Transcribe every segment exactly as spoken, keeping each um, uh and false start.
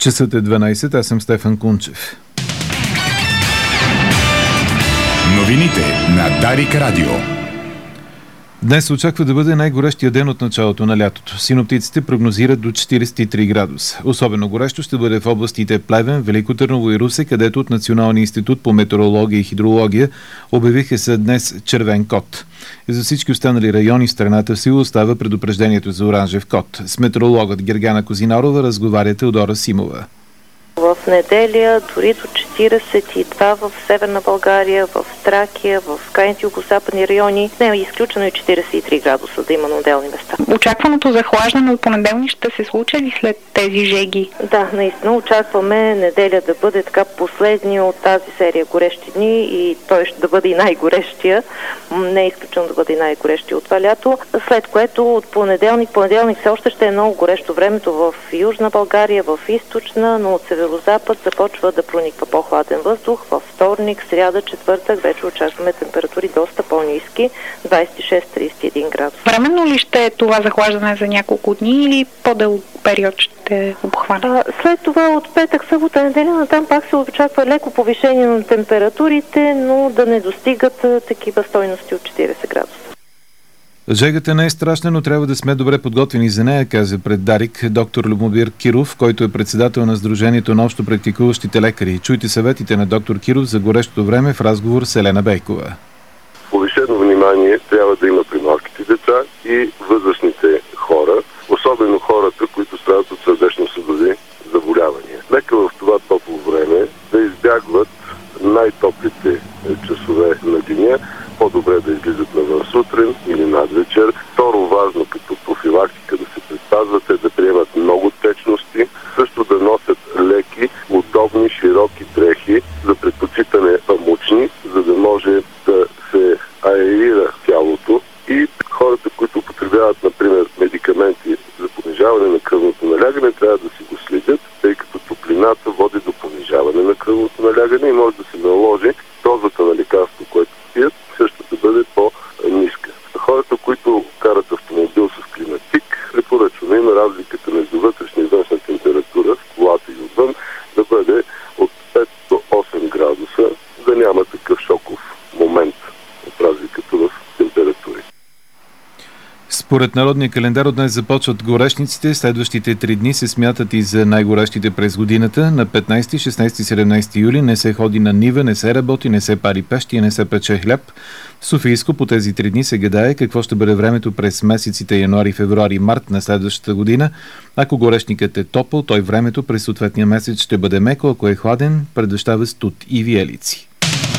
Часът е дванайсет, аз съм Стефан Кунчев. Новините на Дарик Радио. Днес се очаква да бъде най-горещия ден от началото на лятото. Синоптиците прогнозират до четирийсет и три градуса. Особено горещо ще бъде в областите Плевен, Велико Търново и Русе, където от Националния институт по метеорология и хидрология обявиха се днес червен код. И за всички останали райони в страната в сила остава предупреждението за оранжев код. С метеорологът Гергана Козинарова разговаря Теодора Симова. В неделя дори до четирийсет и два в Северна България, в Тракия, в крайните югозападни райони. Не е изключено и четирийсет и три градуса да има на отделни места. Очакваното захлаждане от понеделник ще се случи ли след тези жеги? Да, наистина очакваме неделя да бъде така последния от тази серия горещи дни и той ще да бъде и най-горещия. Не е изключено да бъде и най-горещия от това лято. След което от понеделник, понеделник все още ще е много горещо времето в Южна България, в Източна, но от северозапад започва да прониква по-хладен въздух. Във вторник, сряда, четвъртък вече очакваме температури доста по-ниски, двайсет и шест до трийсет и един градуса. Временно ли ще е това захлаждане за няколко дни или по-дълъг период ще обхване? След това от петък, събота, неделя натам пак се очаква леко повишение на температурите, но да не достигат такива стойности от четирийсет градуса. Жегата не е страшна, но трябва да сме добре подготвени за нея, каза пред Дарик доктор Любомир Киров, който е председател на Сдружението на общо практикуващите лекари. Чуйте съветите на доктор Киров за горещото време в разговор с Елена Бейкова. Повишено внимание трябва да има при малките деца и възрастните хора, особено хората, които страдат от сърдечно-съдови заболявания. Нека в това топло време да избягват най-топлите часове на деня, по-добре да излизат навън сутрин или надвечер. Второ важно като профилактика да се предпазват е да приемат много течности, също да носят леки, удобни, широки дрехи за предпочитане памучни, за да може да се аерира тялото, и хората, които употребяват, например, медикаменти за понижаване на кръвното налягане, трябва да си го следят, тъй като топлината води до понижаване на кръвното налягане и може да се наложи дозата на лекарство, което пият, също да бъде по-ниска. Хората, които карат автомобил с климатик, препоръчваме има разликата между вътрешна и външна температура в колата и отвън да бъде от пет до осем градуса, да няма такъв шоков момент от разликата в температури. Според народния календар от днес започват горешниците. Следващите три дни се смятат и за най-горещите през годината. На петнайсети, шестнайсети и седемнайсети юли не се ходи на нива, не се работи, не се пари пещи и не се пече хляб. В Софийско по тези три дни се гадае какво ще бъде времето през месеците януари, февруари и март на следващата година. Ако горешникът е топъл, той времето през съответния месец ще бъде меко, ако е хладен, предвещава студ и виелици.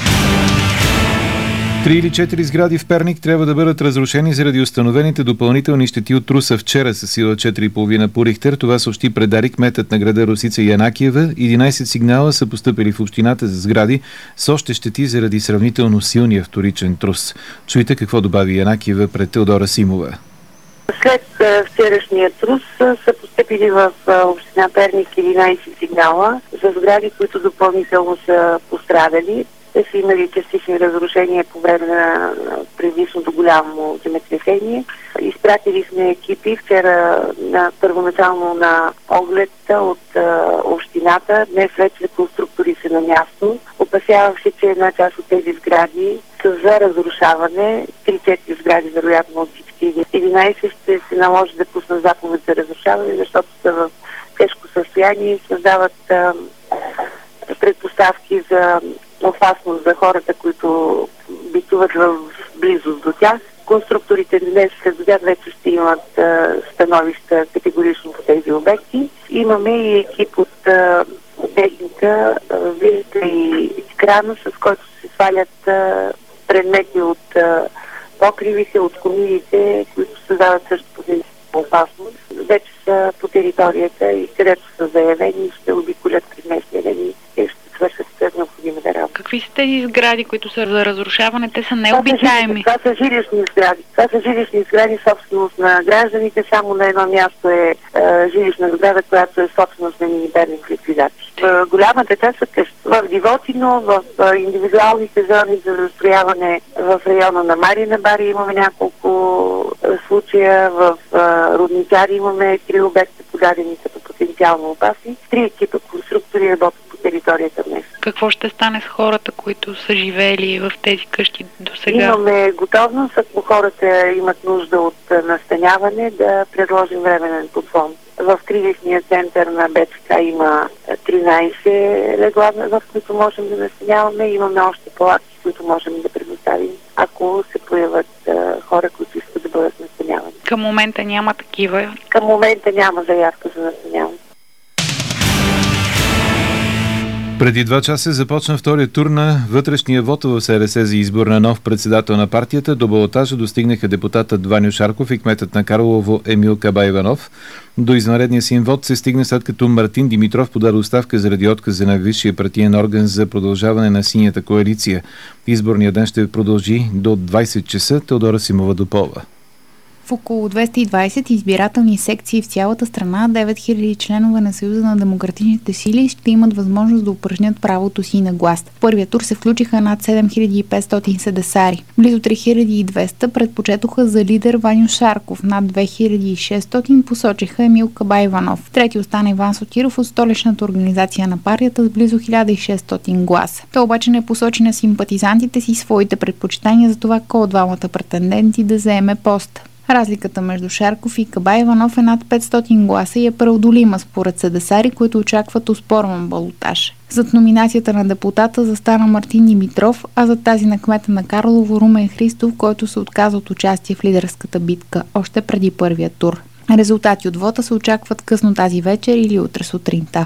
Три или четири сгради в Перник трябва да бъдат разрушени заради установените допълнителни щети от труса вчера със сила четири и половина по Рихтер. Това съобщи пред Дарик кметът на града Росица Янакиева. единайсет сигнала са постъпили в общината за сгради с още щети заради сравнително силния вторичен трус. Чуйте какво добави Янакиева пред Теодора Симова. След вчерашния трус са постъпили в община Перник единайсет сигнала за сгради, които допълнително са пострадали. Те са имали частични разрушения по време на предишното голямо земетресение. Изпратили сме екипи вчера на, първоначално на оглед от а, общината. Днес вече конструктори са на място. Опасявах се, че една част от тези сгради са за разрушаване. три-четири сгради, вероятно от всички единайсет, ще се наложи да пусна заповед за разрушаване, защото са в тежко състояние и създават а, предпоставки за опасност за хората, които битуват в близост до тях. Конструкторите днес след обяд вече ще имат а, становища категорично по тези обекти. Имаме и екип от а, техника, вилка и крана, с който се свалят а, предмети от а, покривите, от комидите, които създават също потенциална опасност. Вече са по територията и където са заявени, ще обиколят през местния ден и ще свършат необходимата работа. Какви са тези сгради, които са за разрушаване? Те са необитаеми. Това са жилищни сгради. Това са жилищни сгради, собственост на гражданите. Само на едно място е, е жилищна сграда, която е собственост на Мини Перник в ликвидация. В голямата част са къщи. В Дивотино, в е, индивидуалните зони за застрояване в района на Марина Бари имаме няколко е, случая. В е, Рудничари имаме три обекта, подадени като потенциално опасни. Три екипа конструктори работят по територията днес. Какво ще стане с хората, които са живеели в тези къщи до сега? Имаме готовност, ако хората имат нужда от настаняване, да предложим временен подфонд. В кризисния център на БЦК има тринайсет легла, в които можем да настаняваме. Имаме още палатки, които можем да предоставим, ако се появят хора, които искат да бъдат настанявани. Към момента няма такива? Към момента няма заявка за настаняване. Преди два часа започна втория тур на вътрешния вод в СДС за избор на нов председател на партията. До балотажа достигнаха депутатът Ваньо Шарков и кметът на Карлово Емил Кабайванов. До извънредния си вод се стигна след като Мартин Димитров подаде оставка заради отказа на висшия партиен орган за продължаване на синята коалиция. Изборният ден ще продължи до двайсет часа. Теодора Симова допълва. В около двеста и двайсет избирателни секции в цялата страна девет хиляди членове на Съюза на демократичните сили ще имат възможност да упражнят правото си на глас. В първия тур се включиха над седем хиляди и петстотин седесари. Близо три хиляди и двеста предпочетоха за лидер Ваньо Шарков. Над две хиляди и шестстотин посочиха Емил Кабайванов. Трети остана Иван Сотиров от столичната организация на партията с близо хиляда и шестстотин гласа. Той обаче не посочи на симпатизантите си своите предпочитания за това кой от двамата претенденти да заеме поста. Разликата между Шарков и Кабайванов е над петстотин гласа и е преодолима според седесари, които очакват оспорван балотаж. Зад номинацията на депутата застана Мартин Димитров, а за тази на кмета на Карлово Румен Христов, който се отказа от участие в лидерската битка още преди първия тур. Резултати от вота се очакват късно тази вечер или утре сутринта.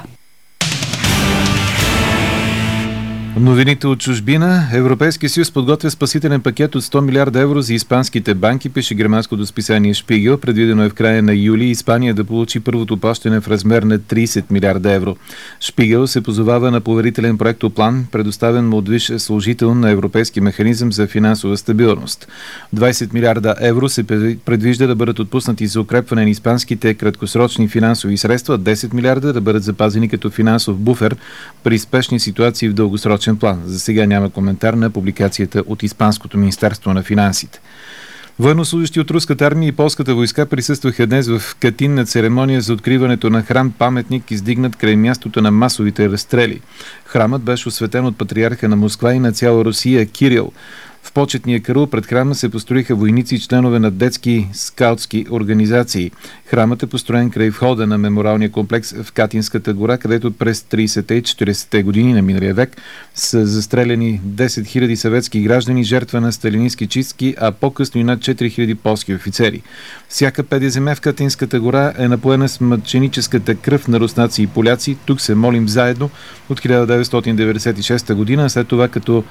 Новините от чужбина. Европейския съюз подготвя спасителен пакет от сто милиарда евро за испанските банки, пише германското списание Шпигел. Предвидено е в края на юли Испания да получи първото плащане в размер на трийсет милиарда евро. Шпигел се позовава на поверителен проектоплан, предоставен му от висш служител на Европейски механизъм за финансова стабилност. двайсет милиарда евро се предвижда да бъдат отпуснати за укрепване на испанските краткосрочни финансови средства, десет милиарда да бъдат запазени като финансов буфер при спешни ситуации в дългосрочен план. За сега няма коментар на публикацията от Испанското министерство на финансите. Военнослужащи от руската армия и полската войска присъстваха днес в Катин на церемония за откриването на храм-паметник, издигнат край мястото на масовите разстрели. Храмът беше осветен от патриарха на Москва и на цяла Русия Кирил. В почетния караул пред храма се построиха войници и членове на детски скаутски организации. Храмът е построен край входа на мемориалния комплекс в Катинската гора, където през трийсетте и четирийсетте години на миналия век са застреляни десет хиляди съветски граждани, жертва на сталинистки чистки, а по-късно и над четири хиляди полски офицери. Всяка педе земя в Катинската гора е напоена с мъченическата кръв на руснаци и поляци. Тук се молим заедно от хиляда деветстотин деветдесет и шеста година, след това като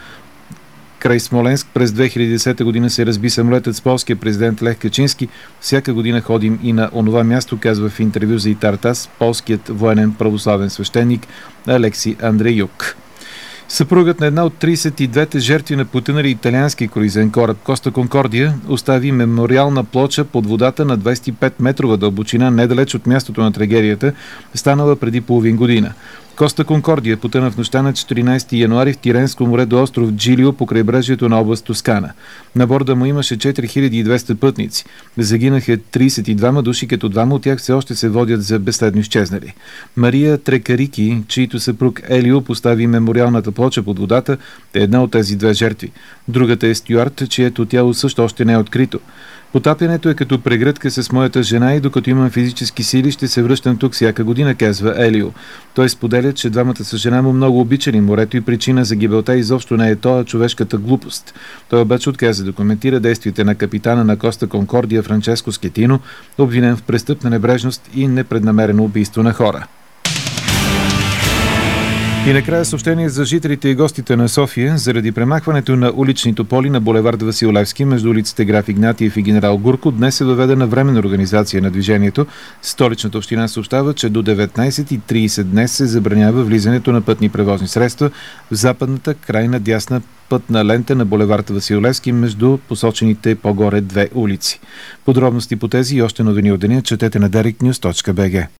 край Смоленск през две хиляди и десета година се разби самолетът с полския президент Лех Качински. Всяка година ходим и на онова място, казва в интервю за Итартас полският военен православен свещеник Алекси Андреюк. Съпругът на една от трийсет и двете жертви на потънали италиански круизен кораб Коста Конкордия остави мемориална плоча под водата на двайсет и пет метрова дълбочина, недалеч от мястото на трагедията, станала преди половин година. Коста Конкордия потъна в нощта на четиринайсети януари в Тиренско море до остров Джилио по крайбрежието на област Тоскана. На борда му имаше четири хиляди и двеста пътници. Загинаха трийсет и двама души, като двама от тях все още се водят за безследно изчезнали. Мария Трекарики, чийто съпруг Елио постави мемориалната плоча под водата, е една от тези две жертви. Другата е стюард, чието тяло също още не е открито. Потапянето е като прегръдка с моята жена и докато имам физически сили, ще се връщам тук всяка година, казва Елио. Той споделя, че двамата с жена му много обичали морето и причина за гибелта изобщо не е то, а човешката глупост. Той обаче отказа да коментира действията на капитана на Коста Конкордия Франческо Скетино, обвинен в престъпна небрежност и непреднамерено убийство на хора. И накрая съобщение за жителите и гостите на София. Заради премахването на улични тополи на булевард Васил Левски между улиците Граф Игнатиев и Генерал Гурко, днес е въведена временна организация на движението. Столичната община съобщава, че до деветнайсет и трийсет днес се забранява влизането на пътни превозни средства в западната крайна дясна пътна лента на булевард Васил Левски между посочените по-горе две улици. Подробности по тези и още новини от деня четете на дарик нюз точка би джи.